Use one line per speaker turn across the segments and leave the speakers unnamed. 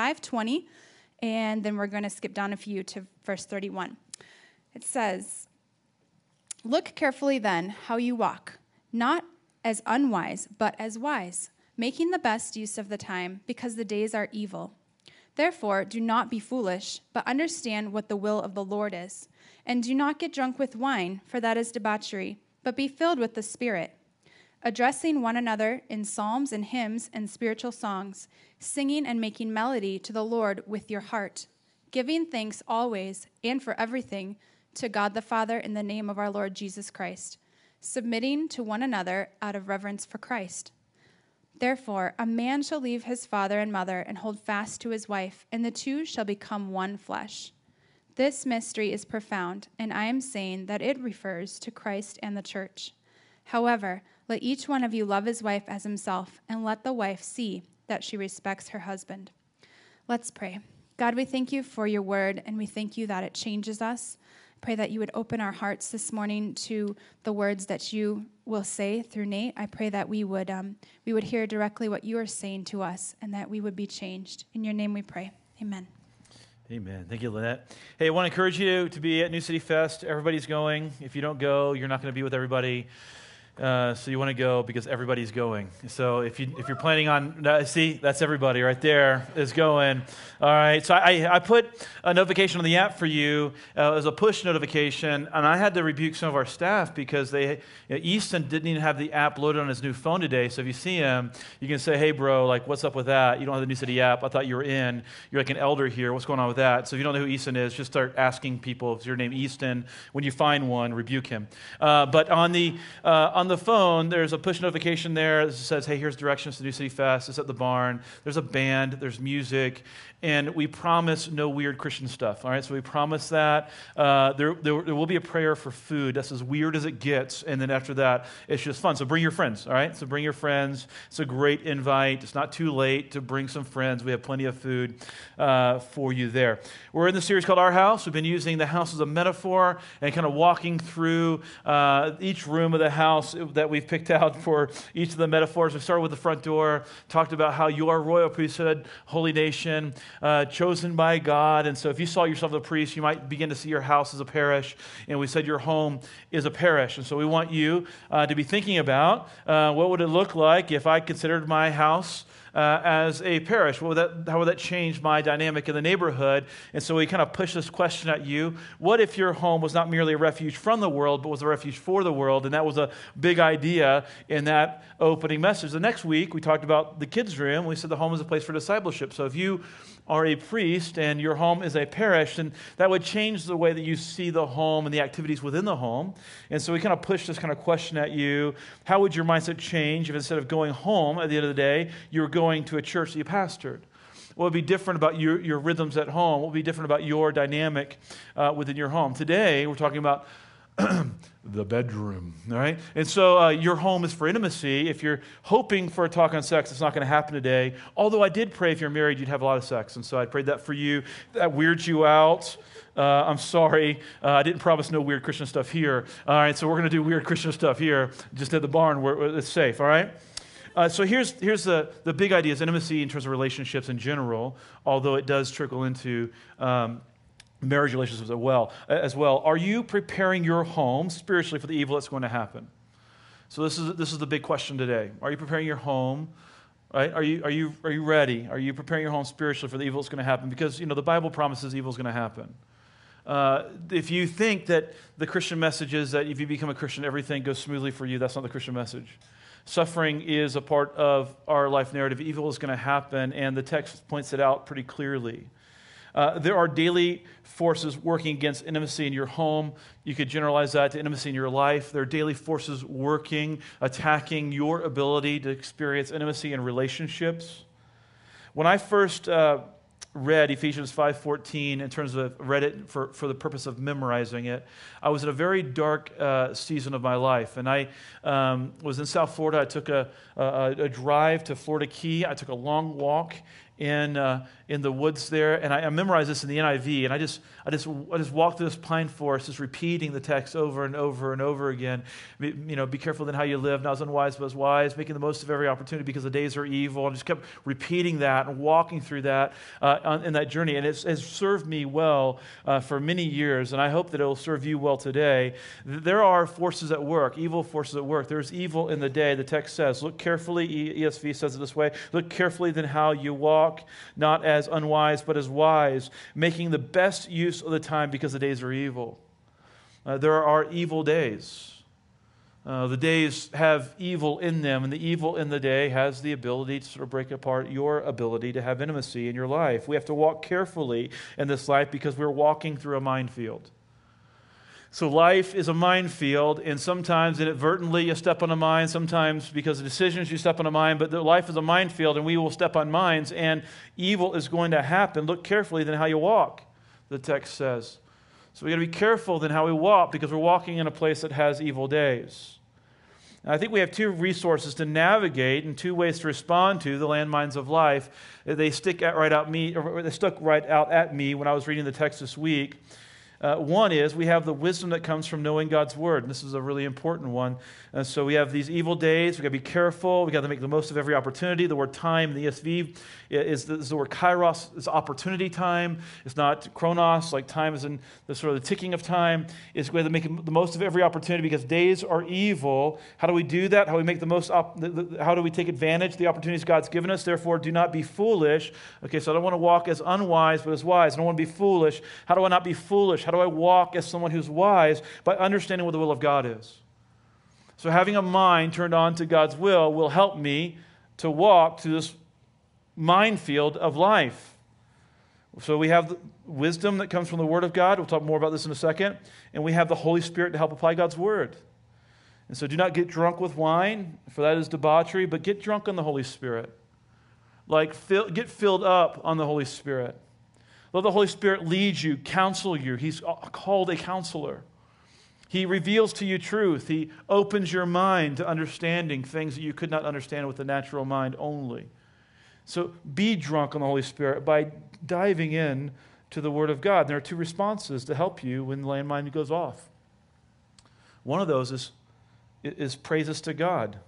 5:20, and then we're going to skip down a few to verse 31. It says, "Look carefully then how you walk, not as unwise, but as wise, making the best use of the time, because the days are evil. Therefore, do not be foolish, but understand what the will of the Lord is. And do not get drunk with wine, for that is debauchery, but be filled with the Spirit, addressing one another in psalms and hymns and spiritual songs, singing and making melody to the Lord with your heart, giving thanks always and for everything to God the Father in the name of our Lord Jesus Christ, submitting to one another out of reverence for Christ. Therefore, a man shall leave his father and mother and hold fast to his wife, and the two shall become one flesh. This mystery is profound, and I am saying that it refers to Christ and the church. However, let each one of you love his wife as himself, and let the wife see that she respects her husband." Let's pray. God, we thank you for your word, and we thank you that it changes us. Pray that you would open our hearts this morning to the words that you will say through Nate. I pray that we would hear directly what you are saying to us, and that we would be changed. In your name we pray. Amen.
Amen. Thank you, Lynette. Hey, I want to encourage you to be at New City Fest. Everybody's going. If you don't go, you're not going to be with everybody. So you want to go because everybody's going. So if you're planning on, see, that's everybody right there is going. All right. So I put a notification on the app for you as a push notification, and I had to rebuke some of our staff because Easton didn't even have the app loaded on his new phone today. So if you see him, you can say, "Hey, bro, like, what's up with that? You don't have the New City app. I thought you were in. You're like an elder here. What's going on with that?" So if you don't know who Easton is, just start asking people. If your name Easton, when you find one, rebuke him. But on the phone, there's a push notification there that says, "Hey, here's directions to New City Fest. It's at the barn. There's a band. There's music." And we promise no weird Christian stuff, all right? So we promise that. There will be a prayer for food. That's as weird as it gets. And then after that, it's just fun. So bring your friends, all right? So bring your friends. It's a great invite. It's not too late to bring some friends. We have plenty of food for you there. We're in the series called Our House. We've been using the house as a metaphor and kind of walking through each room of the house that we've picked out for each of the metaphors. We started with the front door, talked about how you are royal priesthood, holy nation, chosen by God. And so if you saw yourself as a priest, you might begin to see your house as a parish. And we said your home is a parish. And so we want you to be thinking about what would it look like if I considered my house as a parish? How would that change my dynamic in the neighborhood? And so we kind of push this question at you. What if your home was not merely a refuge from the world, but was a refuge for the world? And that was a big idea in that opening message. The next week, we talked about the kids' room. We said the home is a place for discipleship. So if you are a priest and your home is a parish, then that would change the way that you see the home and the activities within the home. And so we kind of push this kind of question at you. How would your mindset change if instead of going home at the end of the day, you were going to a church that you pastored? What would be different about your rhythms at home? What would be different about your dynamic within your home? Today, we're talking about the bedroom, all right? And so your home is for intimacy. If you're hoping for a talk on sex, it's not going to happen today. Although I did pray if you're married, you'd have a lot of sex. And so I prayed that for you. That weirds you out. I'm sorry. I didn't promise no weird Christian stuff here. All right, so we're going to do weird Christian stuff here, just at the barn where it's safe, all right? So here's the big idea is intimacy in terms of relationships in general, although it does trickle into marriage relationships as well. Are you preparing your home spiritually for the evil that's going to happen? So this is the big question today. Are you preparing your home? Right? Are you ready? Are you preparing your home spiritually for the evil that's going to happen? Because the Bible promises evil is going to happen. If you think that the Christian message is that if you become a Christian, everything goes smoothly for you, that's not the Christian message. Suffering is a part of our life narrative. Evil is going to happen, and the text points it out pretty clearly. There are daily forces working against intimacy in your home. You could generalize that to intimacy in your life. There are daily forces working, attacking your ability to experience intimacy in relationships. When I first read Ephesians 5:14 in terms of read it for the purpose of memorizing it, I was in a very dark season of my life. And I was in South Florida. I took a drive to Florida Key. I took a long walk. in the woods there, and I memorized this in the NIV, and I just walked through this pine forest, just repeating the text over and over and over again. Be careful then how you live, not as unwise but as wise, making the most of every opportunity because the days are evil. And just kept repeating that and walking through that in that journey, and it has served me well for many years, and I hope that it will serve you well today. There are forces at work, evil forces at work. There's evil in the day. The text says, look carefully, ESV says it this way, look carefully then how you walk, not as unwise, but as wise, making the best use of the time because the days are evil. There are evil days. The days have evil in them, and the evil in the day has the ability to sort of break apart your ability to have intimacy in your life. We have to walk carefully in this life because we're walking through a minefield. So life is a minefield, and sometimes inadvertently you step on a mine, sometimes because of decisions you step on a mine, but life is a minefield, and we will step on mines, and evil is going to happen. Look carefully then how you walk, the text says. So we got to be careful then how we walk, because we're walking in a place that has evil days. And I think we have two resources to navigate and two ways to respond to the landmines of life. They stuck right out at me when I was reading the text this week. One is we have the wisdom that comes from knowing God's word. And this is a really important one. So we have these evil days. We've got to be careful. We've got to make the most of every opportunity. The word time in the ESV is the word kairos. It's opportunity time. It's not chronos, like time is in the sort of the ticking of time. It's we have to make the most of every opportunity because days are evil. How do we do that? How do we make the most? How do we take advantage of the opportunities God's given us? Therefore, do not be foolish. Okay, so I don't want to walk as unwise, but as wise. I don't want to be foolish. How do I not be foolish? How do I walk as someone who's wise? By understanding what the will of God is. So having a mind turned on to God's will help me to walk through this minefield of life. So we have the wisdom that comes from the Word of God. We'll talk more about this in a second. And we have the Holy Spirit to help apply God's Word. And so do not get drunk with wine, for that is debauchery, but get drunk on the Holy Spirit. Get filled up on the Holy Spirit. Let the Holy Spirit lead you, counsel you. He's called a counselor. He reveals to you truth. He opens your mind to understanding things that you could not understand with the natural mind only. So be drunk on the Holy Spirit by diving in to the Word of God. And there are two responses to help you when the landmine goes off. One of those is praises to God.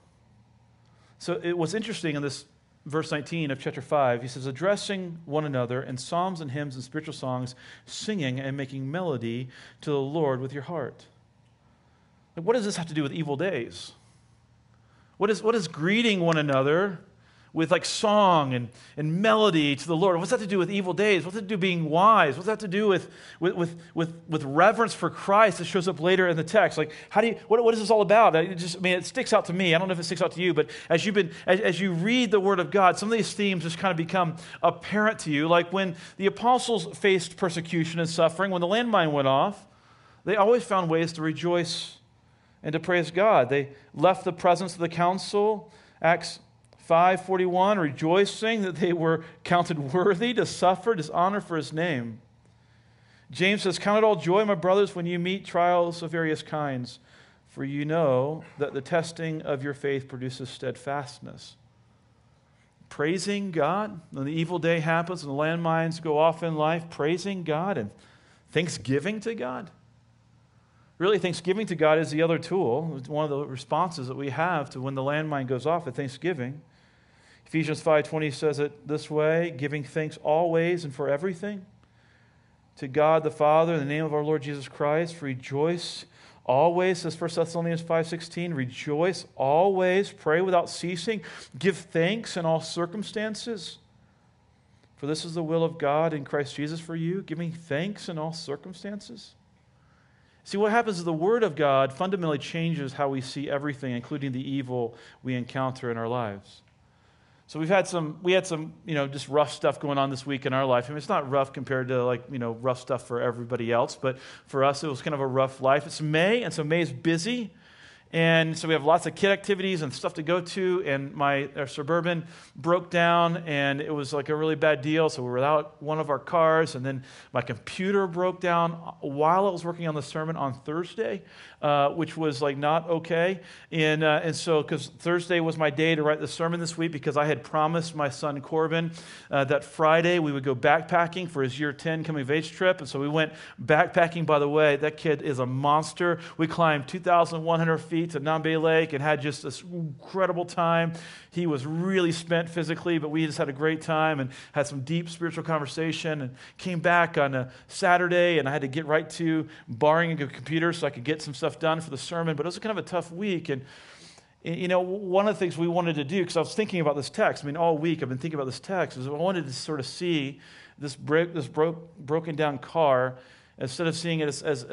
So what's interesting in this verse 19 of chapter 5, he says, addressing one another in psalms and hymns and spiritual songs, singing and making melody to the Lord with your heart. What does this have to do with evil days? What is greeting one another with like song and melody to the Lord? What's that to do with evil days? What's that to do with being wise? What's that to do with reverence for Christ that shows up later in the text? Like, what is this all about? It sticks out to me. I don't know if it sticks out to you, but as you read the Word of God, some of these themes just kind of become apparent to you. Like when the apostles faced persecution and suffering, when the landmine went off, they always found ways to rejoice and to praise God. They left the presence of the council, Acts 5:41, rejoicing that they were counted worthy to suffer dishonor for his name. James says, count it all joy, my brothers, when you meet trials of various kinds, for you know that the testing of your faith produces steadfastness. Praising God when the evil day happens and the landmines go off in life, praising God and thanksgiving to God. Really, thanksgiving to God is the other tool. It's one of the responses that we have to when the landmine goes off at Thanksgiving. Ephesians 5:20 says it this way, giving thanks always and for everything to God the Father in the name of our Lord Jesus Christ. Rejoice always, says 1 Thessalonians 5:16. Rejoice always, pray without ceasing, give thanks in all circumstances. For this is the will of God in Christ Jesus for you, giving thanks in all circumstances. See, what happens is the Word of God fundamentally changes how we see everything, including the evil we encounter in our lives. So we had some, just rough stuff going on this week in our life. I mean, it's not rough compared to rough stuff for everybody else, but for us, it was kind of a rough life. It's May, and so May is busy. And so we have lots of kid activities and stuff to go to, and our Suburban broke down, and it was like a really bad deal, so we were without one of our cars, and then my computer broke down while I was working on the sermon on Thursday, which was like not okay. And so, because Thursday was my day to write the sermon this week, because I had promised my son Corbin that Friday we would go backpacking for his year 10 coming of age trip, and so we went backpacking. By the way, that kid is a monster. We climbed 2,100 feet to Nambe Lake and had just this incredible time. He was really spent physically, but we just had a great time and had some deep spiritual conversation, and came back on a Saturday, and I had to get right to borrowing a computer so I could get some stuff done for the sermon. But it was kind of a tough week. And you know, one of the things we wanted to do, because I was thinking about this text, I mean, all week I've been thinking about this text, is I wanted to sort of see this broken down car, instead of seeing it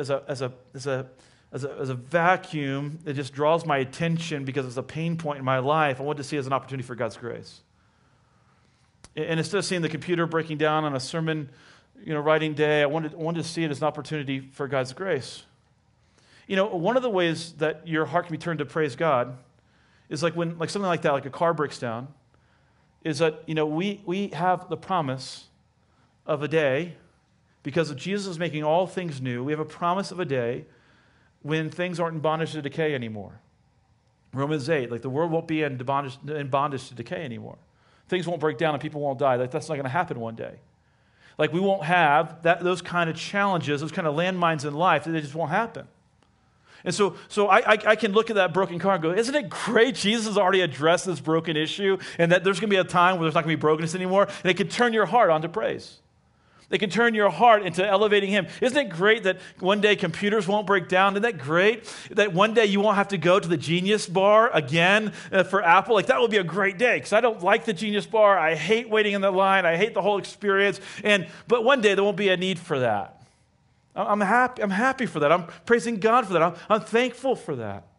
as a vacuum that just draws my attention because it's a pain point in my life. I want to see it as an opportunity for God's grace. And instead of seeing the computer breaking down on a sermon, writing day, I wanted to see it as an opportunity for God's grace. One of the ways that your heart can be turned to praise God is like when something like that, like a car breaks down, is that we have the promise of a day, because of Jesus is making all things new. We have a promise of a day when things aren't in bondage to decay anymore. Romans 8, like the world won't be in bondage to decay anymore. Things won't break down and people won't die. Like that's not going to happen one day. Like we won't have those kind of challenges, those kind of landmines in life. They just won't happen. And so I can look at that broken car and go, isn't it great Jesus has already addressed this broken issue, and that there's going to be a time where there's not going to be brokenness anymore, and it can turn your heart onto praise. They can turn your heart into elevating Him. Isn't it great that one day computers won't break down? Isn't that great that one day you won't have to go to the Genius Bar again for Apple? Like that would be a great day, because I don't like the Genius Bar. I hate waiting in the line. I hate the whole experience. But one day there won't be a need for that. I'm happy for that. I'm praising God for that. I'm thankful for that.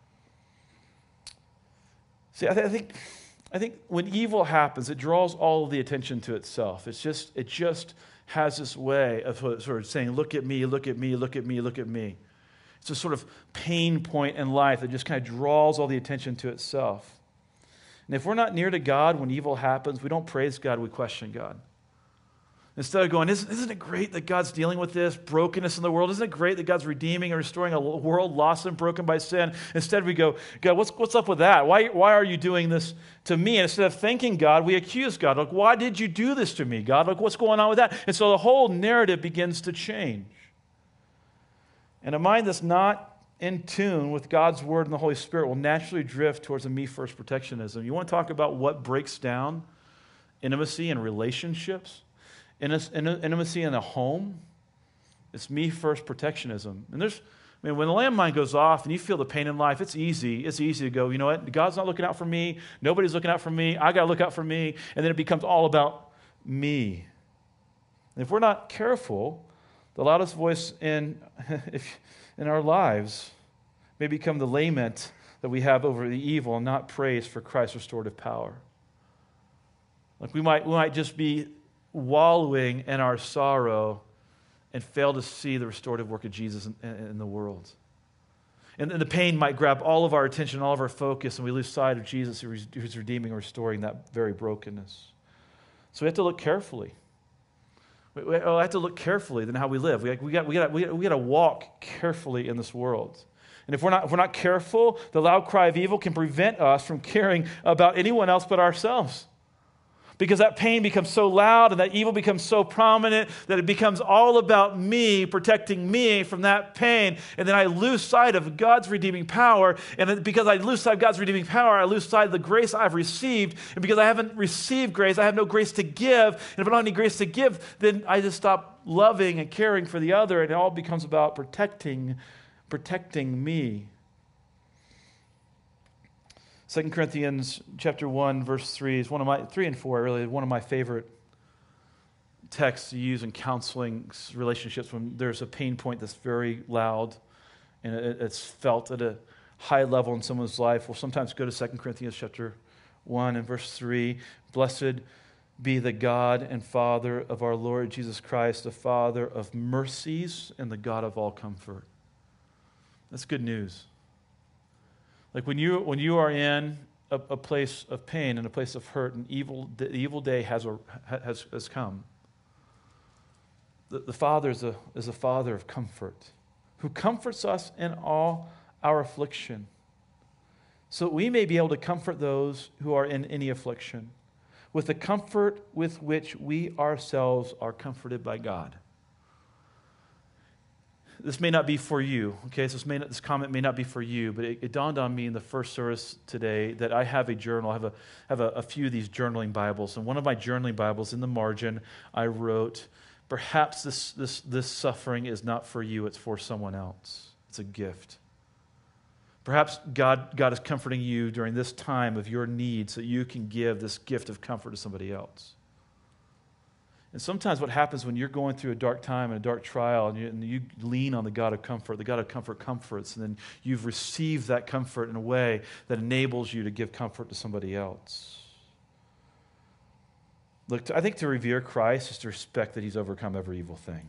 See, I think when evil happens, it draws all of the attention to itself. It just has this way of sort of saying, look at me, look at me, look at me, look at me. It's a sort of pain point in life that just kind of draws all the attention to itself. And if we're not near to God when evil happens, we don't praise God, we question God. Instead of going, isn't it great that God's dealing with this brokenness in the world? Isn't it great that God's redeeming and restoring a world lost and broken by sin? Instead we go, God, what's up with that? Why are you doing this to me? And instead of thanking God, we accuse God. Like, why did you do this to me, God? Like, what's going on with that? And so the whole narrative begins to change. And a mind that's not in tune with God's word and the Holy Spirit will naturally drift towards a me-first protectionism. You want to talk about what breaks down intimacy and relationships? Intimacy in a home, it's me-first protectionism. And when the landmine goes off and you feel the pain in life, it's easy to go, you know what, God's not looking out for me, nobody's looking out for me, I got to look out for me, and then it becomes all about me. And if we're not careful, the loudest voice in our lives may become the lament that we have over the evil and not praise for Christ's restorative power. Like we might just be wallowing in our sorrow and fail to see the restorative work of Jesus in the world. And the pain might grab all of our attention, all of our focus, and we lose sight of Jesus who's redeeming and restoring that very brokenness. So we have to look carefully. We have to look carefully than how we live. We got to walk carefully in this world. And if we're not careful, the loud cry of evil can prevent us from caring about anyone else but ourselves. Because that pain becomes so loud and that evil becomes so prominent that it becomes all about me, protecting me from that pain. And then I lose sight of God's redeeming power. And then because I lose sight of God's redeeming power, I lose sight of the grace I've received. And because I haven't received grace, I have no grace to give. And if I don't have any grace to give, then I just stop loving and caring for the other. And it all becomes about protecting me. 2 Corinthians chapter 1, verse 3 is 3 and 4, really, one of my favorite texts to use in counseling relationships when there's a pain point that's very loud and it's felt at a high level in someone's life. We'll sometimes go to 2 Corinthians chapter 1 and verse 3. Blessed be the God and Father of our Lord Jesus Christ, the Father of mercies and the God of all comfort. That's good news. Like when you are in a place of pain and a place of hurt, and the evil day has come. The Father is a Father of comfort, who comforts us in all our affliction, so that we may be able to comfort those who are in any affliction with the comfort with which we ourselves are comforted by God. This may not be for you, okay? So this comment may not be for you, but it dawned on me in the first service today that I have a journal. I have a few of these journaling Bibles, and one of my journaling Bibles, in the margin, I wrote, perhaps this suffering is not for you, it's for someone else. It's a gift. Perhaps God is comforting you during this time of your need so that you can give this gift of comfort to somebody else. And sometimes what happens when you're going through a dark time and a dark trial and you lean on the God of comfort comforts, and then you've received that comfort in a way that enables you to give comfort to somebody else. Look, I think to revere Christ is to respect that he's overcome every evil thing.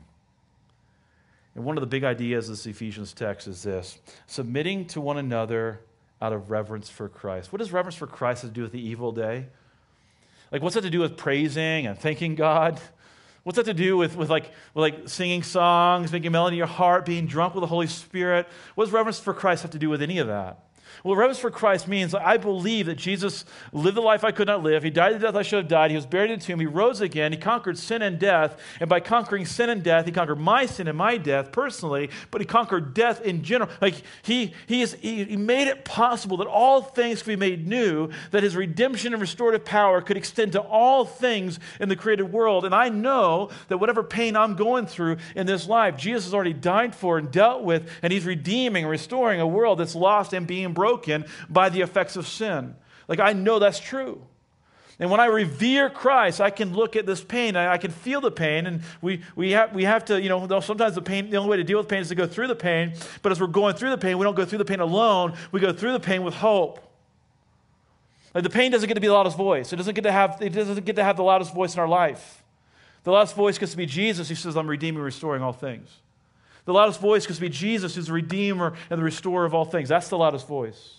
And one of the big ideas of this Ephesians text is this: submitting to one another out of reverence for Christ. What does reverence for Christ have to do with the evil day? Like, what's that to do with praising and thanking God? What's that to do with singing songs, making melody in your heart, being drunk with the Holy Spirit? What does reverence for Christ have to do with any of that? Well, reverence for Christ means I believe that Jesus lived the life I could not live. He died the death I should have died. He was buried in a tomb. He rose again. He conquered sin and death. And by conquering sin and death, he conquered my sin and my death personally, but he conquered death in general. Like he made it possible that all things could be made new, that his redemption and restorative power could extend to all things in the created world. And I know that whatever pain I'm going through in this life, Jesus has already died for and dealt with, and he's redeeming and restoring a world that's lost and being broken by the effects of sin. Like, I know that's true. And when I revere Christ, I can look at this pain, I can feel the pain, and we have to, sometimes the only way to deal with pain is to go through the pain, but as we're going through the pain, we don't go through the pain alone, we go through the pain with hope. Like, the pain doesn't get to be the loudest voice. It doesn't get to have the loudest voice in our life. The loudest voice gets to be Jesus, who says, I'm redeeming and restoring all things. The loudest voice gets to be Jesus, who's the Redeemer and the Restorer of all things. That's the loudest voice.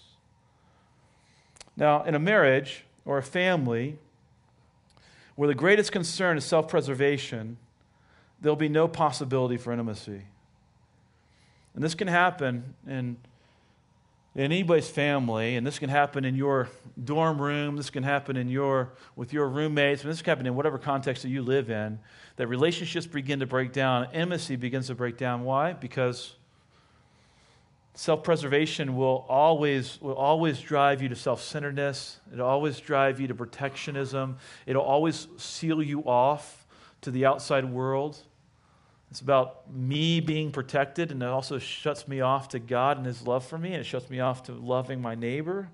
Now, in a marriage or a family where the greatest concern is self-preservation, there'll be no possibility for intimacy. And this can happen in anybody's family, and this can happen in your dorm room, this can happen with your roommates, and this can happen in whatever context that you live in, that relationships begin to break down, intimacy begins to break down. Why? Because self-preservation will always drive you to self-centeredness. It'll always drive you to protectionism. It'll always seal you off to the outside world. It's about me being protected, and it also shuts me off to God and his love for me, and it shuts me off to loving my neighbor.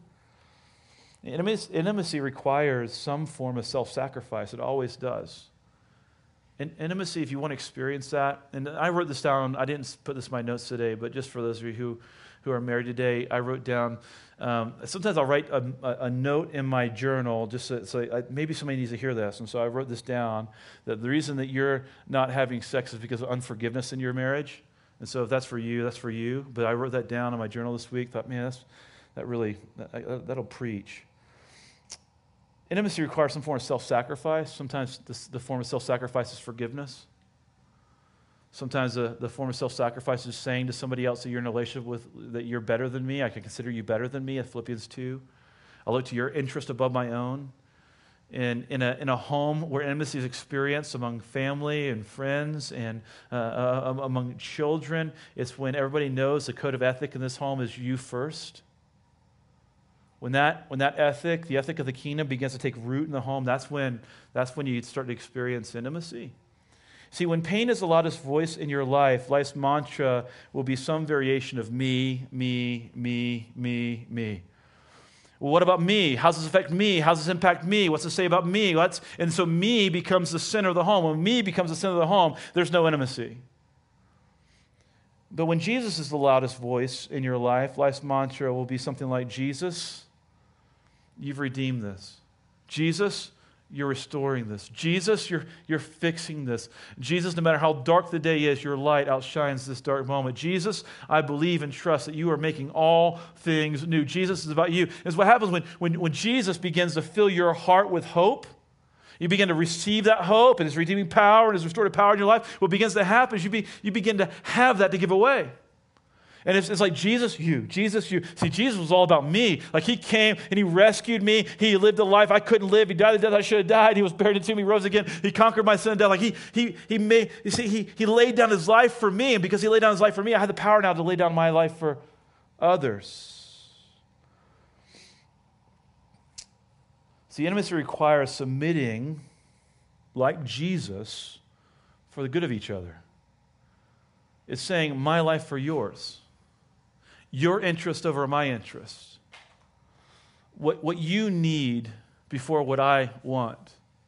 Intimacy requires some form of self-sacrifice. It always does. Intimacy, if you want to experience that, and I wrote this down, I didn't put this in my notes today, but just for those of you who are married today, I wrote down, sometimes I'll write a note in my journal just so maybe somebody needs to hear this, and so I wrote this down, that the reason that you're not having sex is because of unforgiveness in your marriage, and so if that's for you, that's for you, but I wrote that down in my journal this week, thought, man, that'll preach. Intimacy requires some form of self-sacrifice. Sometimes the form of self-sacrifice is forgiveness. Sometimes the form of self-sacrifice is saying to somebody else that you're in a relationship with that you're better than me. I can consider you better than me, at Philippians 2. I look to your interest above my own. In a home where intimacy is experienced among family and friends and among children, it's when everybody knows the code of ethic in this home is you first. When that ethic, the ethic of the kingdom, begins to take root in the home, that's when you start to experience intimacy. See, when pain is the loudest voice in your life, life's mantra will be some variation of me, me, me, me, me. Well, what about me? How does this affect me? How does this impact me? What's it say about me? And so me becomes the center of the home. When me becomes the center of the home, there's no intimacy. But when Jesus is the loudest voice in your life, life's mantra will be something like, Jesus, you've redeemed this. Jesus, you're restoring this. Jesus, you're fixing this. Jesus, no matter how dark the day is, your light outshines this dark moment. Jesus, I believe and trust that you are making all things new. Jesus is about you. It's what happens when Jesus begins to fill your heart with hope. You begin to receive that hope and his redeeming power and his restorative power in your life. What begins to happen is you begin to have that to give away. And it's like, Jesus, you. See, Jesus was all about me. Like, he came and he rescued me. He lived a life I couldn't live. He died the death I should have died. He was buried in the tomb. He rose again. He conquered my sin and death. Like, he laid down his life for me. And because he laid down his life for me, I have the power now to lay down my life for others. See, intimacy requires submitting, like Jesus, for the good of each other. It's saying, my life for yours. Your interest over my interest. What you need before what I want.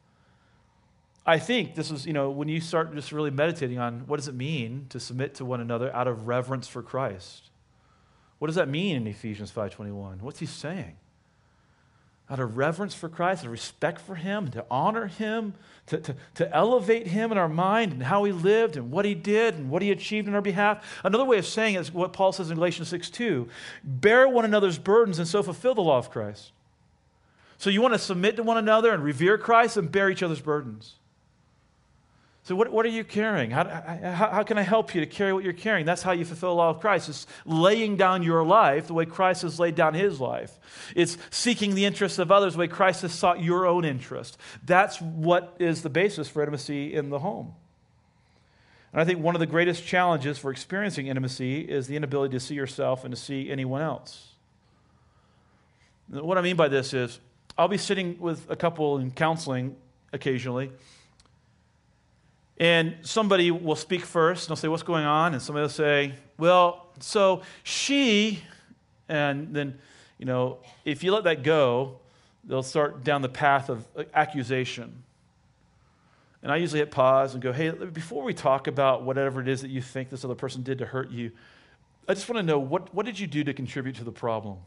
I think this is, when you start just really meditating on what does it mean to submit to one another out of reverence for Christ. What does that mean in Ephesians 5:21? What's he saying? Out of reverence for Christ, out of respect for him, to honor him, to elevate him in our mind and how he lived and what he did and what he achieved on our behalf. Another way of saying it is what Paul says in Galatians 6:2. Bear one another's burdens and so fulfill the law of Christ. So you want to submit to one another and revere Christ and bear each other's burdens. So what are you carrying? How can I help you to carry what you're carrying? That's how you fulfill the law of Christ. It's laying down your life the way Christ has laid down his life. It's seeking the interests of others the way Christ has sought your own interest. That's what is the basis for intimacy in the home. And I think one of the greatest challenges for experiencing intimacy is the inability to see yourself and to see anyone else. What I mean by this is, I'll be sitting with a couple in counseling occasionally, and somebody will speak first, and they'll say, what's going on? And somebody will say, well, so she, and then, if you let that go, they'll start down the path of accusation. And I usually hit pause and go, hey, before we talk about whatever it is that you think this other person did to hurt you, I just want to know, what did you do to contribute to the problem?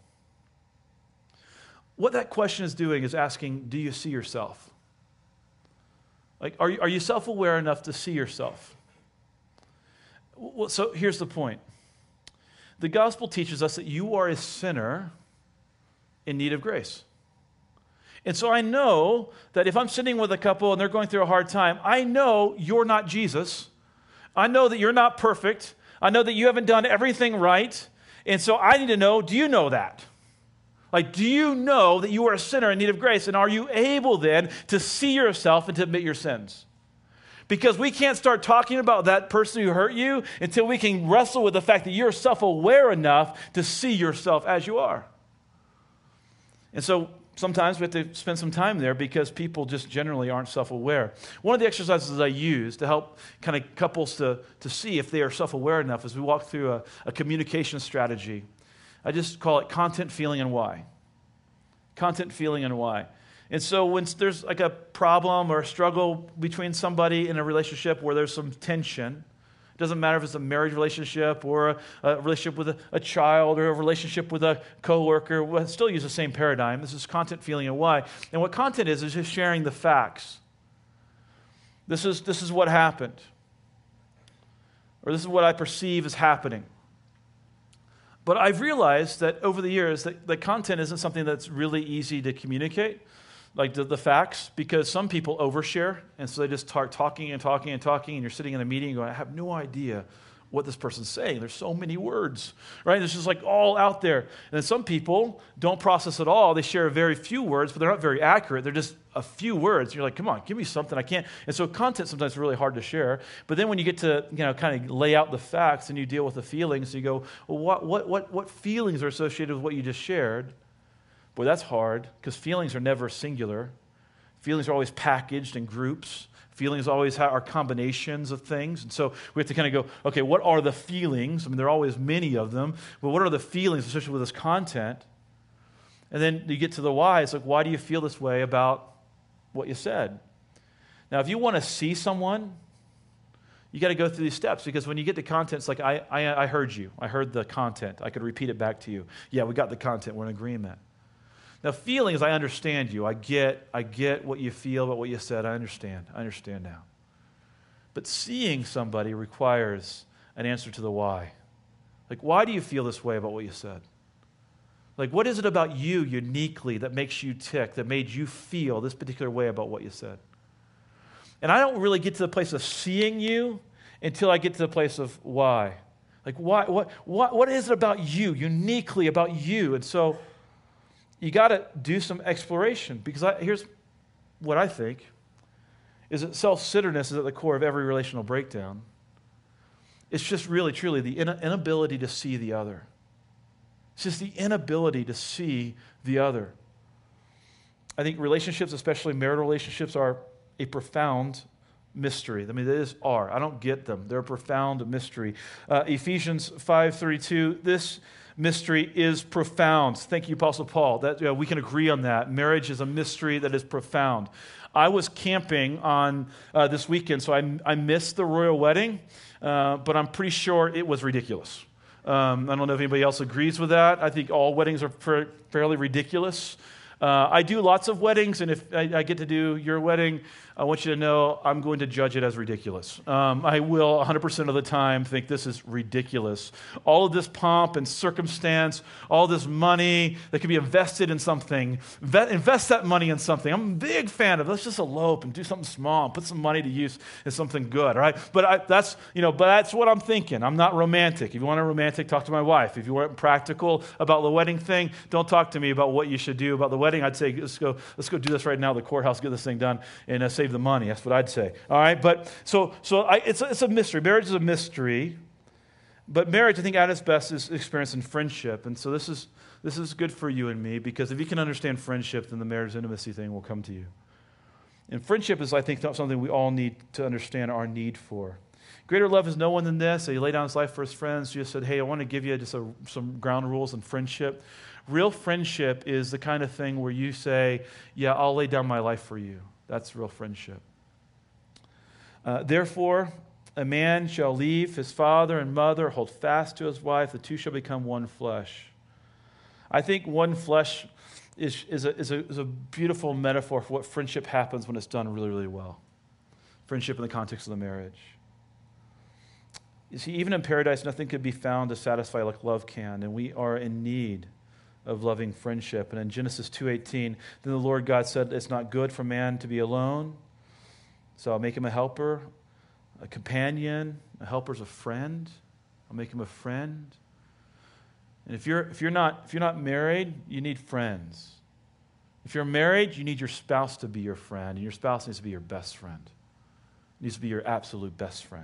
What that question is doing is asking, do you see yourself? Like, are you self-aware enough to see yourself? Well, so here's the point. The gospel teaches us that you are a sinner in need of grace. And so I know that if I'm sitting with a couple and they're going through a hard time, I know you're not Jesus. I know that you're not perfect. I know that you haven't done everything right. And so I need to know, do you know that? Like, do you know that you are a sinner in need of grace? And are you able then to see yourself and to admit your sins? Because we can't start talking about that person who hurt you until we can wrestle with the fact that you're self-aware enough to see yourself as you are. And so sometimes we have to spend some time there because people just generally aren't self-aware. One of the exercises I use to help kind of couples to see if they are self-aware enough is we walk through a communication strategy. I just call it content, feeling, and why. Content, feeling, and why. And so when there's like a problem or a struggle between somebody in a relationship where there's some tension, it doesn't matter if it's a marriage relationship or a relationship with a child or a relationship with a coworker, we'll still use the same paradigm. This is content, feeling, and why. And what content is just sharing the facts. This is what happened. Or this is what I perceive is happening. But I've realized that over the years that content isn't something that's really easy to communicate, like the facts, because some people overshare, and so they just start talking, and you're sitting in a meeting going, I have no idea what this person's saying. There's so many words, right? It's just like all out there. And then some people don't process at all. They share very few words, but they're not very accurate. They're just a few words. You're like, come on, give me something. I can't. And so content sometimes is really hard to share. But then when you get to, kind of lay out the facts and you deal with the feelings, you go, well, what feelings are associated with what you just shared? Boy, that's hard because feelings are never singular. Feelings are always packaged in groups. Feelings always are combinations of things. And so we have to kind of go, okay, what are the feelings? I mean, there are always many of them. But what are the feelings associated with this content? And then you get to the why. It's like, why do you feel this way about what you said? Now, if you want to see someone, you got to go through these steps. Because when you get to content, it's like, I heard you. I heard the content. I could repeat it back to you. Yeah, we got the content. We're in agreement. Now, feelings, I understand you. I get what you feel about what you said. I understand now. But seeing somebody requires an answer to the why. Like, why do you feel this way about what you said? Like, what is it about you uniquely that makes you tick, that made you feel this particular way about what you said? And I don't really get to the place of seeing you until I get to the place of why. Like, why? What is it about you, uniquely about you? And so you got to do some exploration, because here's what I think, is that self-centeredness is at the core of every relational breakdown. It's just really, truly the inability to see the other. It's just the inability to see the other. I think relationships, especially marital relationships, are a profound mystery. I mean, they just are. I don't get them. They're a profound mystery. Ephesians 5:32, this mystery is profound. Thank you, Apostle Paul. That we can agree on that. Marriage is a mystery that is profound. I was camping on this weekend, so I missed the royal wedding, but I'm pretty sure it was ridiculous. I don't know if anybody else agrees with that. I think all weddings are fairly ridiculous. I do lots of weddings, and if I get to do your wedding, I want you to know I'm going to judge it as ridiculous. I will 100% of the time think this is ridiculous. All of this pomp and circumstance, all this money that can be invested in something, invest that money in something. I'm a big fan of, let's just elope and do something small and put some money to use in something good, all right? But that's what I'm thinking. I'm not romantic. If you want a romantic, talk to my wife. If you want practical about the wedding thing, don't talk to me about what you should do about the wedding. I'd say, let's go do this right now, the courthouse, get this thing done, and save the money. That's what I'd say. All right, but it's a mystery. Marriage is a mystery, but marriage, I think, at its best, is experienced in friendship, and so this is good for you and me, because if you can understand friendship, then the marriage intimacy thing will come to you. And friendship is, I think, something we all need to understand our need for. Greater love is no one than this. So he laid down his life for his friends. Jesus said, hey, I want to give you just some ground rules in friendship. Real friendship is the kind of thing where you say, yeah, I'll lay down my life for you. That's real friendship. Therefore, a man shall leave his father and mother, hold fast to his wife, the two shall become one flesh. I think one flesh is a beautiful metaphor for what friendship happens when it's done really, really well. Friendship in the context of the marriage. You see, even in paradise, nothing could be found to satisfy like love can, and we are in need of loving friendship. And in Genesis 2:18, then the Lord God said, it's not good for man to be alone, so I'll make him a helper, a companion. A helper's a friend. I'll make him a friend. And if you're not married, you need friends. If you're married, you need your spouse to be your friend, and your spouse needs to be your best friend. It needs to be your absolute best friend.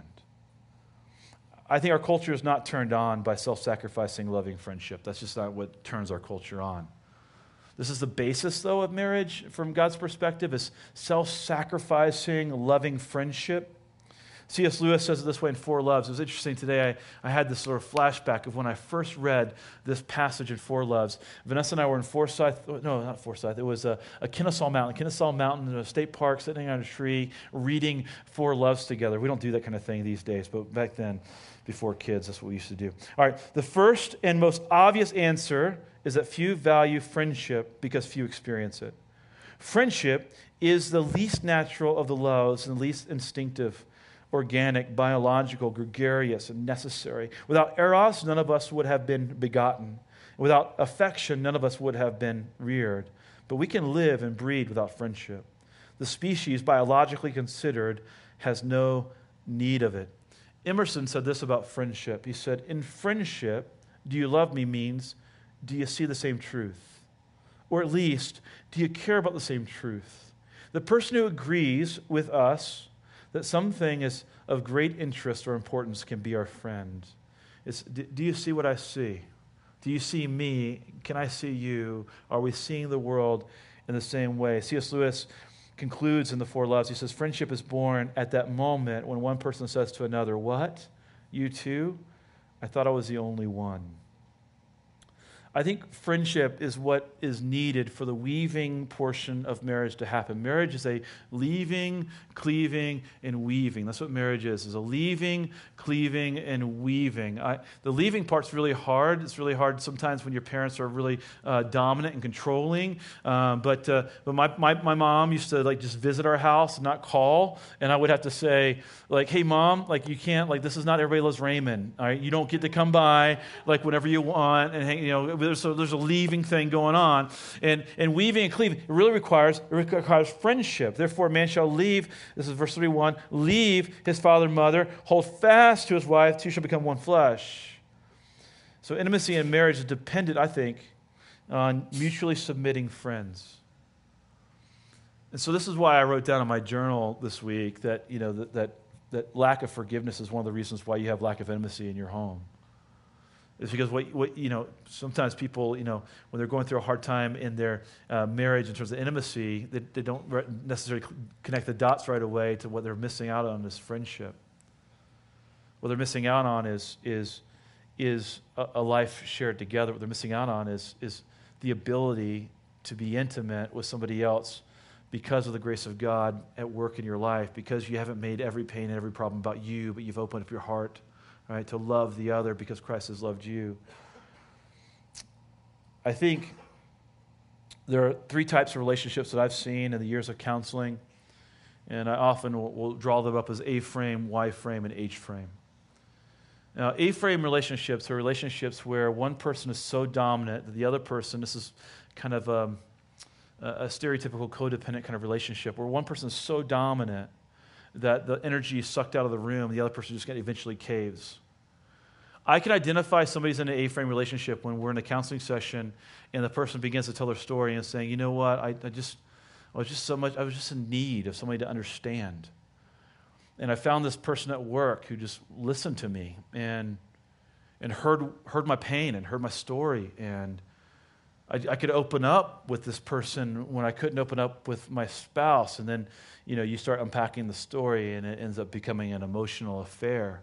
I think our culture is not turned on by self-sacrificing, loving friendship. That's just not what turns our culture on. This is the basis, though, of marriage from God's perspective, is self-sacrificing, loving friendship. C.S. Lewis says it this way in Four Loves. It was interesting today. I had this sort of flashback of when I first read this passage in Four Loves. Vanessa and I were in Forsyth. No, not Forsyth. It was a Kennesaw Mountain in a state park, sitting on a tree, reading Four Loves together. We don't do that kind of thing these days, but back then, before kids, that's what we used to do. All right, the first and most obvious answer is that few value friendship because few experience it. Friendship is the least natural of the loves and the least instinctive, organic, biological, gregarious, and necessary. Without eros, none of us would have been begotten. Without affection, none of us would have been reared. But we can live and breed without friendship. The species, biologically considered, has no need of it. Emerson said this about friendship. He said, in friendship, do you love me means, do you see the same truth? Or at least, do you care about the same truth? The person who agrees with us that something is of great interest or importance can be our friend. Do you see what I see? Do you see me? Can I see you? Are we seeing the world in the same way? C.S. Lewis concludes in the Four Loves. He says, friendship is born at that moment when one person says to another, what? You too? I thought I was the only one. I think friendship is what is needed for the weaving portion of marriage to happen. Marriage is a leaving, cleaving, and weaving. That's what marriage is a leaving, cleaving, and weaving. The leaving part's really hard. It's really hard sometimes when your parents are really dominant and controlling. But my mom used to just visit our house and not call, and I would have to say, hey, Mom, you can't, this is not Everybody Loves Raymond. All right, you don't get to come by whenever you want and hang, there's a leaving thing going on. And weaving and cleaving, it really requires friendship. Therefore, a man shall leave, this is verse 31, leave his father and mother, hold fast to his wife, two shall become one flesh. So intimacy in marriage is dependent, I think, on mutually submitting friends. And so this is why I wrote down in my journal this week that, that lack of forgiveness is one of the reasons why you have lack of intimacy in your home. It's because sometimes people, when they're going through a hard time in their marriage in terms of intimacy, they don't necessarily connect the dots right away to what they're missing out on is friendship. What they're missing out on is a life shared together. What they're missing out on is the ability to be intimate with somebody else because of the grace of God at work in your life, because you haven't made every pain and every problem about you, but you've opened up your heart, right, to love the other because Christ has loved you. I think there are three types of relationships that I've seen in the years of counseling, and I often will draw them up as A-frame, Y-frame, and H-frame. Now, A-frame relationships are relationships where one person is so dominant that the other person, this is kind of a stereotypical codependent kind of relationship, where one person is so dominant that the energy is sucked out of the room, the other person just eventually caves. I can identify somebody's in an A-frame relationship when we're in a counseling session and the person begins to tell their story and saying, you know what, I was just in need of somebody to understand. And I found this person at work who just listened to me and heard my pain and heard my story, and I could open up with this person when I couldn't open up with my spouse. And then, you start unpacking the story and it ends up becoming an emotional affair.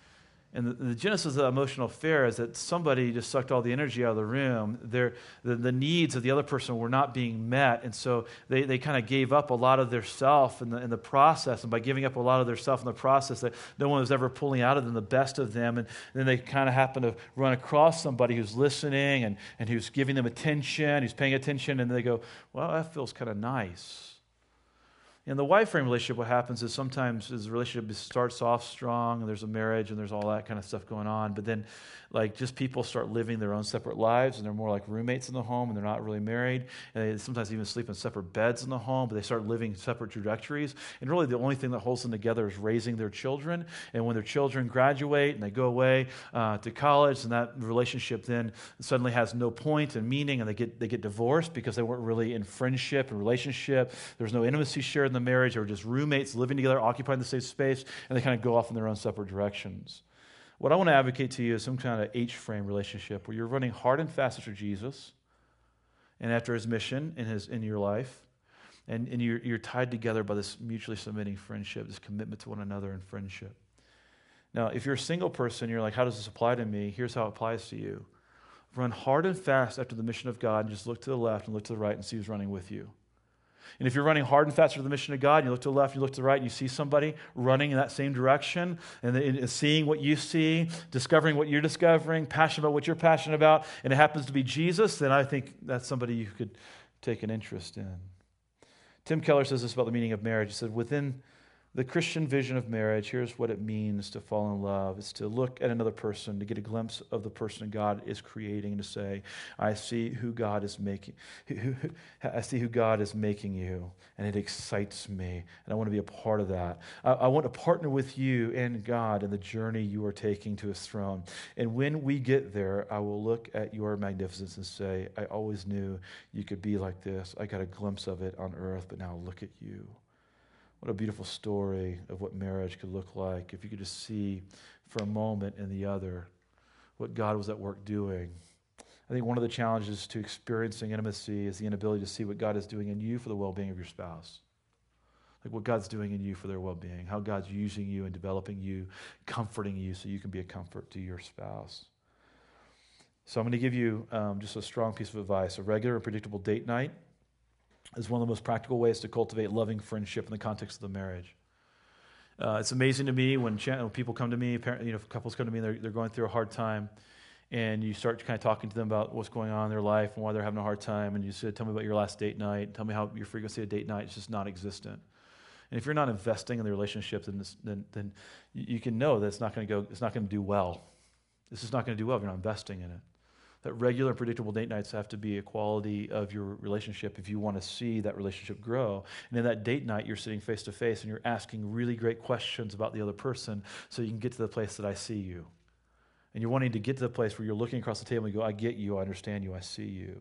And the genesis of the emotional affair is that somebody just sucked all the energy out of the room. The needs of the other person were not being met, and so they kind of gave up a lot of their self in the process. And by giving up a lot of their self in the process, that no one was ever pulling out of them the best of them. And then they kind of happen to run across somebody who's listening and who's giving them attention, who's paying attention, and they go, well, that feels kind of nice. In the Y-frame relationship, what happens is sometimes the relationship starts off strong, and there's a marriage, and there's all that kind of stuff going on. But then, just people start living their own separate lives, and they're more like roommates in the home, and they're not really married. And they sometimes even sleep in separate beds in the home, but they start living separate trajectories. And really, the only thing that holds them together is raising their children. And when their children graduate and they go away to college, and that relationship then suddenly has no point and meaning, and they get divorced because they weren't really in friendship and relationship. There's no intimacy shared in the marriage. They were just roommates living together, occupying the same space, and they kind of go off in their own separate directions. What I want to advocate to you is some kind of H-frame relationship where you're running hard and fast after Jesus and after his mission in your life, and you're tied together by this mutually submitting friendship, this commitment to one another in friendship. Now, if you're a single person, you're like, how does this apply to me? Here's how it applies to you. Run hard and fast after the mission of God, and just look to the left and look to the right and see who's running with you. And if you're running hard and fast after the mission of God, you look to the left, you look to the right, and you see somebody running in that same direction, and seeing what you see, discovering what you're discovering, passionate about what you're passionate about, and it happens to be Jesus, then I think that's somebody you could take an interest in. Tim Keller says this about the meaning of marriage. He said, within the Christian vision of marriage, here's what it means to fall in love. It's to look at another person, to get a glimpse of the person God is creating, and to say, I see who God is making. I see who God is making you, and it excites me, and I want to be a part of that. I want to partner with you and God in the journey you are taking to his throne. And when we get there, I will look at your magnificence and say, I always knew you could be like this. I got a glimpse of it on earth, but now look at you. What a beautiful story of what marriage could look like if you could just see for a moment in the other what God was at work doing. I think one of the challenges to experiencing intimacy is the inability to see what God is doing in you for the well-being of your spouse. Like what God's doing in you for their well-being, how God's using you and developing you, comforting you so you can be a comfort to your spouse. So I'm going to give you just a strong piece of advice. A regular and predictable date night is one of the most practical ways to cultivate loving friendship in the context of the marriage. It's amazing to me when people come to me, couples come to me, they're going through a hard time, and you start kind of talking to them about what's going on in their life and why they're having a hard time, and you say, tell me about your last date night, tell me how your frequency of date night is just non-existent. And if you're not investing in the relationship, then you can know that it's not going to do well. This is not going to do well if you're not investing in it. That regular and predictable date nights have to be a quality of your relationship if you want to see that relationship grow. And in that date night, you're sitting face to face and you're asking really great questions about the other person so you can get to the place that I see you. And you're wanting to get to the place where you're looking across the table and you go, I get you, I understand you, I see you.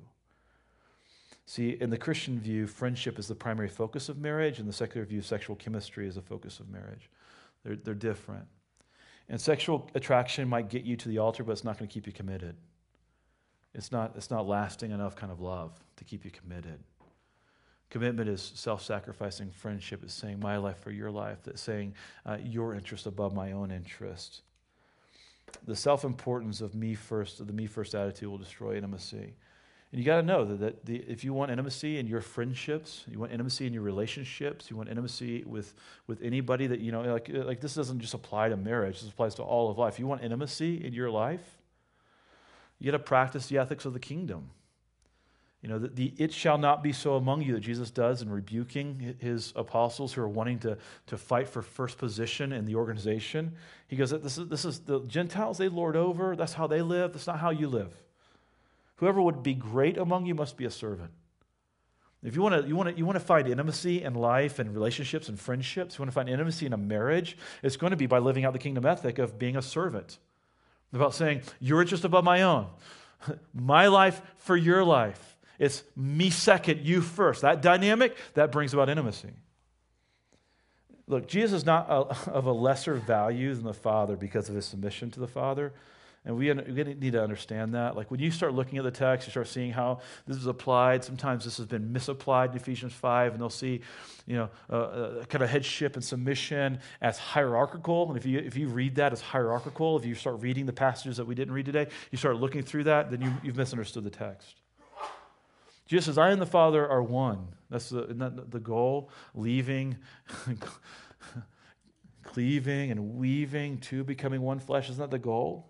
See, in the Christian view, friendship is the primary focus of marriage, and the secular view, sexual chemistry is the focus of marriage. They're different. And sexual attraction might get you to the altar, but it's not going to keep you committed. It's not lasting enough kind of love to keep you committed. Commitment is self-sacrificing. Friendship is saying my life for your life. That's saying your interest above my own interest. The self-importance of me first, the me first attitude will destroy intimacy. And you got to know that if you want intimacy in your friendships, you want intimacy in your relationships, you want intimacy with anybody that, like this doesn't just apply to marriage. This applies to all of life. You want intimacy in your life, you got to practice the ethics of the kingdom. The it shall not be so among you that Jesus does in rebuking his apostles who are wanting to fight for first position in the organization. He goes, this is the Gentiles they lord over. That's how they live. That's not how you live. Whoever would be great among you must be a servant. If you want to find intimacy in life and relationships and friendships, you want to find intimacy in a marriage, it's going to be by living out the kingdom ethic of being a servant. About saying, your interest above my own. My life for your life. It's me second, you first. That dynamic, that brings about intimacy. Look, Jesus is not of a lesser value than the Father because of his submission to the Father. And we need to understand that. Like when you start looking at the text, you start seeing how this is applied. Sometimes this has been misapplied in Ephesians 5, and they'll see, kind of headship and submission as hierarchical. And if you read that as hierarchical, if you start reading the passages that we didn't read today, you start looking through that, then you've misunderstood the text. Jesus says, I and the Father are one. Isn't that the goal? Leaving, cleaving, and weaving to becoming one flesh. Isn't that the goal?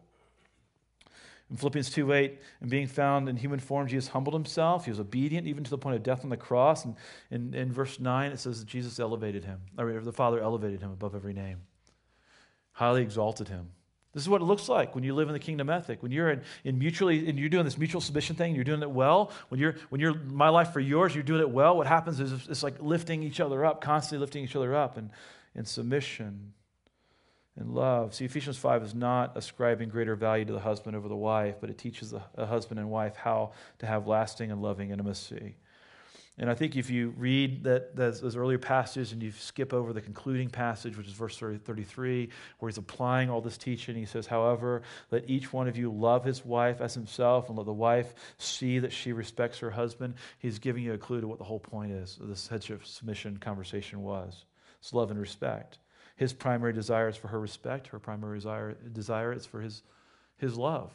In Philippians 2:8, and being found in human form, Jesus humbled himself. He was obedient even to the point of death on the cross. And in verse 9, it says that Jesus elevated him, or the Father elevated him above every name, highly exalted him. This is what it looks like when you live in the kingdom ethic. When you're in mutually, and you're doing this mutual submission thing, you're doing it well. When you're my life for yours, you're doing it well. What happens is it's like lifting each other up, constantly lifting each other up, and in submission. And love. See, Ephesians 5 is not ascribing greater value to the husband over the wife, but it teaches a husband and wife how to have lasting and loving intimacy. And I think if you read those earlier passages and you skip over the concluding passage, which is verse 33, where he's applying all this teaching, he says, however, let each one of you love his wife as himself, and let the wife see that she respects her husband. He's giving you a clue to what the whole point is of this headship submission conversation was. It's love and respect. His primary desire is for her respect. Her primary desire is for his love.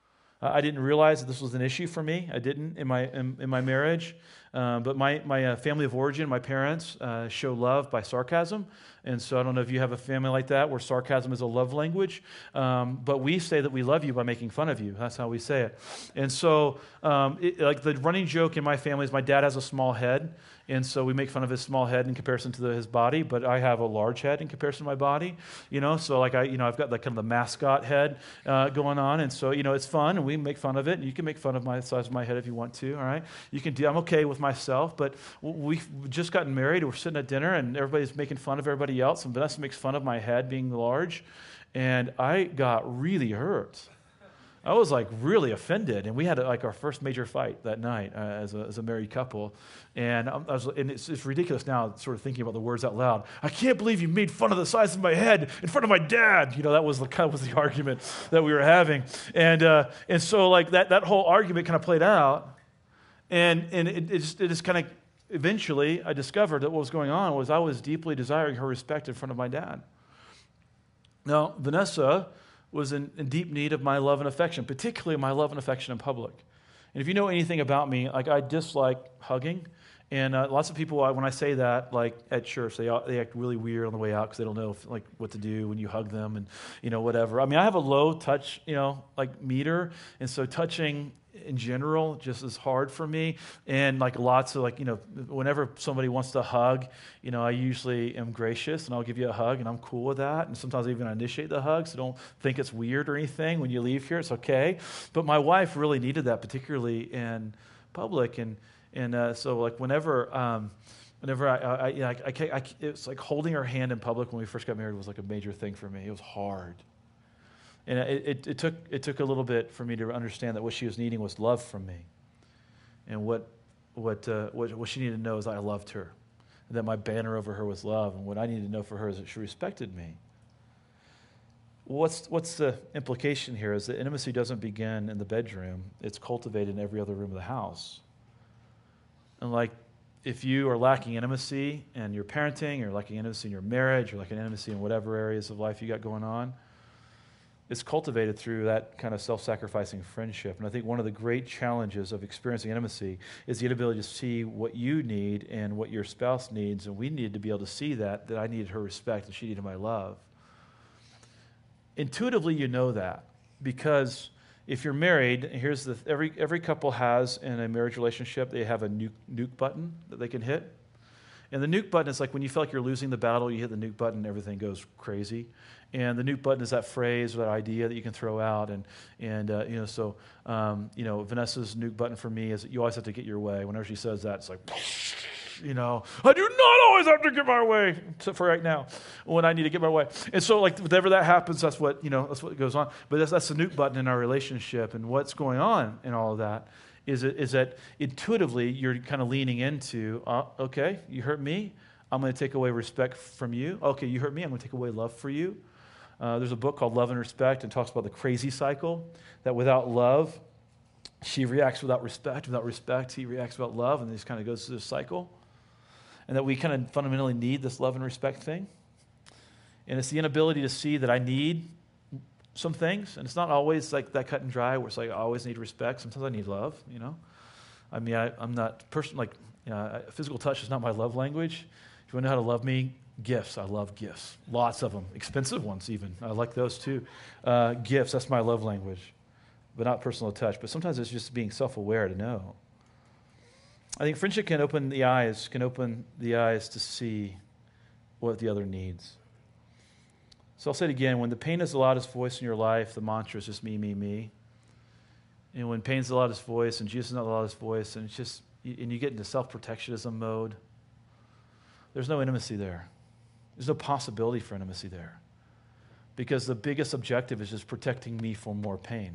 I didn't realize that this was an issue for me. I didn't in my marriage. But my family of origin, my parents, show love by sarcasm. And so I don't know if you have a family like that where sarcasm is a love language. But we say that we love you by making fun of you. That's how we say it. And so like the running joke in my family is my dad has a small head. And so we make fun of his small head in comparison to his body, but I have a large head in comparison to my body, So like I've got like kind of the mascot head going on, and so it's fun, and we make fun of it. And you can make fun of my size of my head if you want to. All right, you can do. I'm okay with myself, but we've just gotten married. We're sitting at dinner, and everybody's making fun of everybody else. And Vanessa makes fun of my head being large, and I got really hurt. I was like really offended, and we had like our first major fight that night as a married couple, and it's ridiculous now, sort of thinking about the words out loud. I can't believe you made fun of the size of my head in front of my dad. That was the argument that we were having, and so like that whole argument kind of played out, and it just kind of eventually I discovered that what was going on was I was deeply desiring her respect in front of my dad. Now Vanessa was in deep need of my love and affection, particularly my love and affection in public. And if you know anything about me, like I dislike hugging. And lots of people, when I say that, like at church, they act really weird on the way out because they don't know what to do when you hug them and whatever. I mean, I have a low touch meter, and so touching in general just is hard for me. And like lots of whenever somebody wants to hug, I usually am gracious and I'll give you a hug and I'm cool with that. And sometimes I even initiate the hug, so don't think it's weird or anything. When you leave here, it's okay. But my wife really needed that, particularly in public. And so like whenever it's like holding her hand in public when we first got married was like a major thing for me. It was hard. And it took a little bit for me to understand that what she was needing was love from me. And what she needed to know is I loved her. And that my banner over her was love. And what I needed to know for her is that she respected me. What's the implication here is that intimacy doesn't begin in the bedroom. It's cultivated in every other room of the house. And like, if you are lacking intimacy in your parenting, or lacking intimacy in your marriage, or lacking intimacy in whatever areas of life you got going on, it's cultivated through that kind of self-sacrificing friendship. And I think one of the great challenges of experiencing intimacy is the inability to see what you need and what your spouse needs. And we needed to be able to see that I needed her respect and she needed my love. Intuitively, you know that because if you're married, here's every couple has in a marriage relationship, they have a nuke button that they can hit. And the nuke button is like when you feel like you're losing the battle, you hit the nuke button, everything goes crazy. And the nuke button is that phrase or that idea that you can throw out. So Vanessa's nuke button for me is that you always have to get your way. Whenever she says that, it's like, I do not always have to get my way, except for right now when I need to get my way. And so like whenever that happens, that's what goes on. But that's the nuke button in our relationship. And what's going on in all of that is that intuitively you're kind of leaning into, okay, you hurt me, I'm going to take away respect from you. Okay, you hurt me, I'm going to take away love for you. There's a book called Love and Respect and talks about the crazy cycle, that without love, she reacts without respect he reacts without love, and this kind of goes through this cycle. And that we kind of fundamentally need this love and respect thing. And it's the inability to see that I need some things, and it's not always like that cut and dry where it's like I always need respect. Sometimes I need love, I mean, I'm not physical touch is not my love language. If you want to know how to love me, gifts. I love gifts. Lots of them. Expensive ones even. I like those too. Gifts, that's my love language. But not personal touch. But sometimes it's just being self-aware to know. I think friendship can open the eyes to see what the other needs. So I'll say it again. When the pain is the loudest voice in your life, the mantra is just me, me, me. And when pain's the loudest voice and Jesus is not the loudest voice, and you get into self-protectionism mode, there's no intimacy there. There's no possibility for intimacy there. Because the biggest objective is just protecting me from more pain.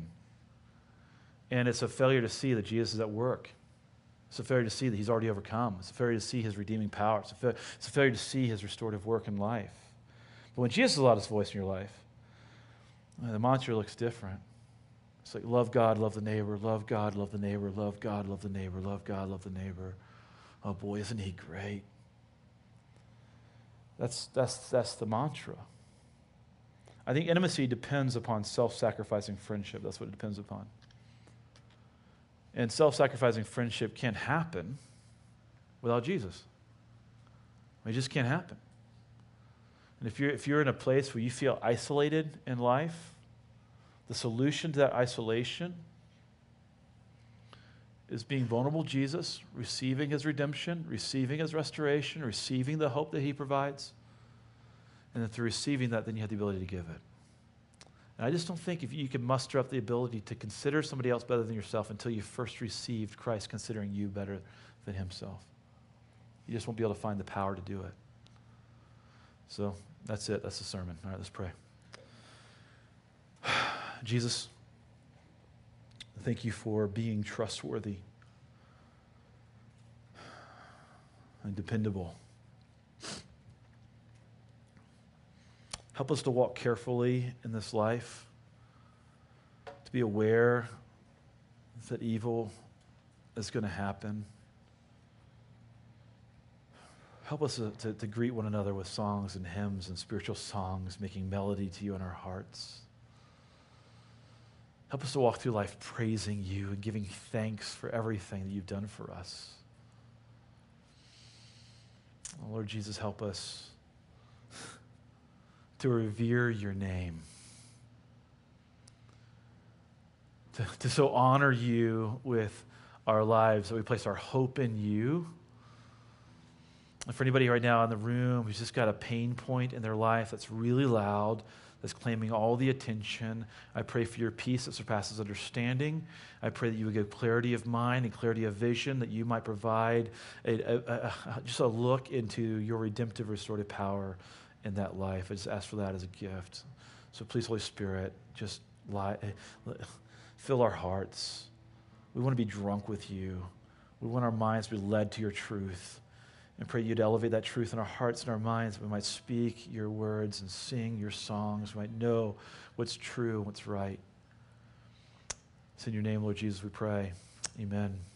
And it's a failure to see that Jesus is at work. It's a failure to see that he's already overcome. It's a failure to see his redeeming power. It's a failure to see his restorative work in life. But when Jesus is the loudest voice in your life, the mantra looks different. It's like love God, love the neighbor, love God, love the neighbor, love God, love the neighbor, love God, love the neighbor. Oh boy, isn't he great? That's the mantra. I think intimacy depends upon self-sacrificing friendship. That's what it depends upon. And self-sacrificing friendship can't happen without Jesus. It just can't happen. And if you're in a place where you feel isolated in life, the solution to that isolation is being vulnerable to Jesus, receiving his redemption, receiving his restoration, receiving the hope that he provides. And then through receiving that, then you have the ability to give it. And I just don't think if you can muster up the ability to consider somebody else better than yourself until you first received Christ considering you better than himself. You just won't be able to find the power to do it. So that's it. That's the sermon. All right, let's pray. Jesus, thank you for being trustworthy and dependable. Help us to walk carefully in this life, to be aware that evil is going to happen. Help us to greet one another with songs and hymns and spiritual songs, making melody to you in our hearts. Help us to walk through life praising you and giving thanks for everything that you've done for us. Oh, Lord Jesus, help us to revere your name, to so honor you with our lives that we place our hope in you. And for anybody right now in the room who's just got a pain point in their life that's really loud, that's claiming all the attention, I pray for your peace that surpasses understanding. I pray that you would give clarity of mind and clarity of vision, that you might provide just a look into your redemptive, restorative power in that life. I just ask for that as a gift. So please, Holy Spirit, just fill our hearts. We want to be drunk with you. We want our minds to be led to your truth. And pray you'd elevate that truth in our hearts and our minds, that we might speak your words and sing your songs. We might know what's true and what's right. It's in your name, Lord Jesus, we pray. Amen.